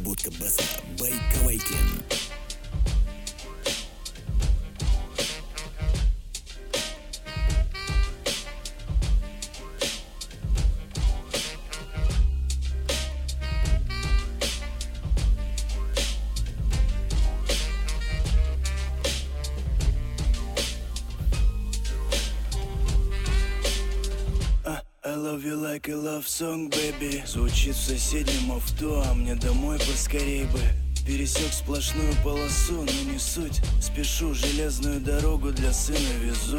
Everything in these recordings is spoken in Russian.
Обработка баса by Kawaiken. I love you like a love song, baby. Звучит в соседнем авто, а мне домой поскорей бы. Пересек сплошную полосу, но не суть. Спешу, железную дорогу для сына везу.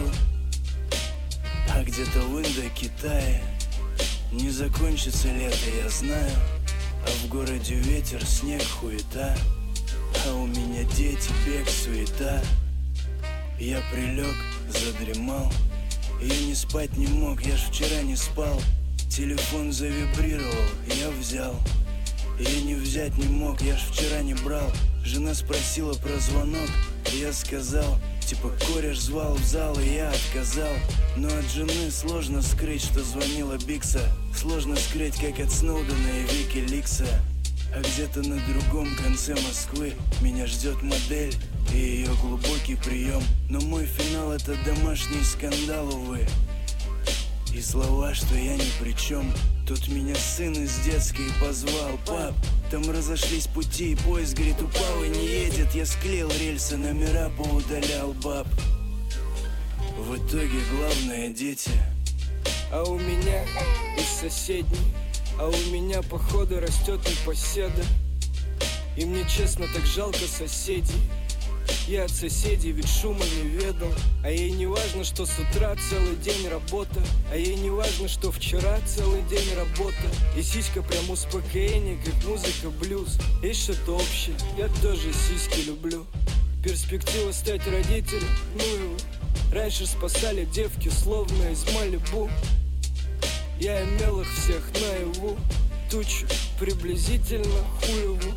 А где-то в Индокитае не закончится лето, я знаю. А в городе ветер, снег, хуета. А у меня дети, бег, суета. Я прилег, задремал. Я не спать не мог, я ж вчера не спал. Телефон завибрировал, я взял. Я не взять не мог, я ж вчера не брал. Жена спросила про звонок, я сказал, типа кореш звал в зал, и я отказал. Но от жены сложно скрыть, что звонила Бикса. Сложно скрыть, как от Сноудена и Викиликса. А где-то на другом конце Москвы меня ждет модель и ее глубокий прием. Но мой финал — это домашний скандал, увы. И слова, что я ни при чем. Тут меня сын из детской позвал: пап, там разошлись пути, и поезд, говорит, упал и не едет. Я склеил рельсы, номера поудалял, баб. В итоге главное — дети. А у меня из соседней, а у меня походу растет непоседа. И мне честно так жалко соседей. Я от соседей ведь шума не ведал. А ей не важно, что с утра целый день работа. А ей не важно, что вчера целый день работа. И сиська прям успокоение, как музыка блюз. Есть что-то общее, я тоже сиськи люблю. Перспектива стать родителем, ну его. Раньше спасали девки, словно из Малибу. Я имел их всех наяву. Тучу приблизительно хуеву.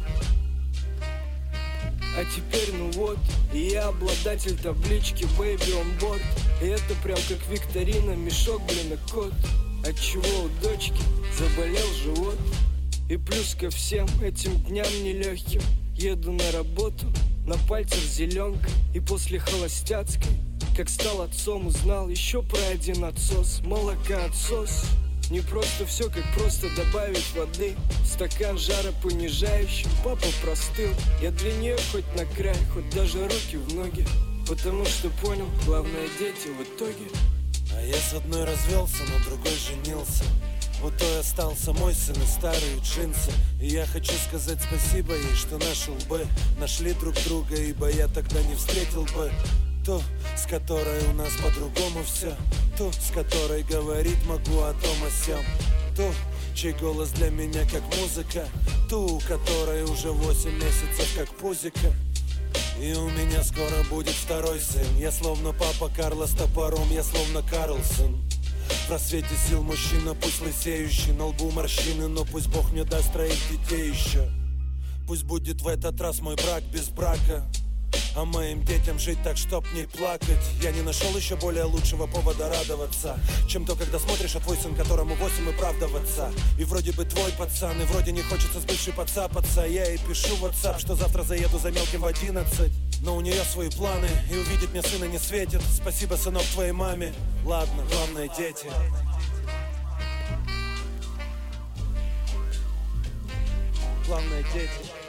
А теперь ну вот, и я обладатель таблички Baby on board. И это прям как викторина, мешок, блин, и кот. Отчего у дочки заболел живот. И плюс ко всем этим дням нелегким еду на работу, на пальцах зеленка. И после холостяцкой, как стал отцом, узнал еще про один отсос. Молокоотсос. Не просто все, как просто добавить воды. Стакан жаропонижающий, папа простыл. Я для нее хоть на край, хоть даже руки в ноги. Потому что понял, главное дети в итоге. А я с одной развелся, на другой женился. У той остался мой сын и старые джинсы. И я хочу сказать спасибо ей, что наши лбы нашли друг друга, ибо я тогда не встретил бы ту, с которой у нас по-другому все. Ту, с которой говорить могу о том о сём. Ту, чей голос для меня как музыка. Ту, у которой уже 8 месяцев как пузика. И у меня скоро будет второй сын. Я словно папа Карло с топором, я словно Карлсон. В просвете сил мужчина, пусть лысеющий, на лбу морщины, но пусть Бог мне даст троих детей еще. Пусть будет в этот раз мой брак без брака, а моим детям жить так, чтоб не плакать. Я не нашел еще более лучшего повода радоваться, чем то, когда смотришь, а твой сын, которому 8, и правда в отца. И вроде бы твой пацан, и вроде не хочется с бывшей подцапаться. Я ей пишу в WhatsApp, что завтра заеду за мелким в 11. Но у нее свои планы, и увидеть мне сына не светит. Спасибо, сынок, твоей маме. Ладно, главное дети. Главное дети.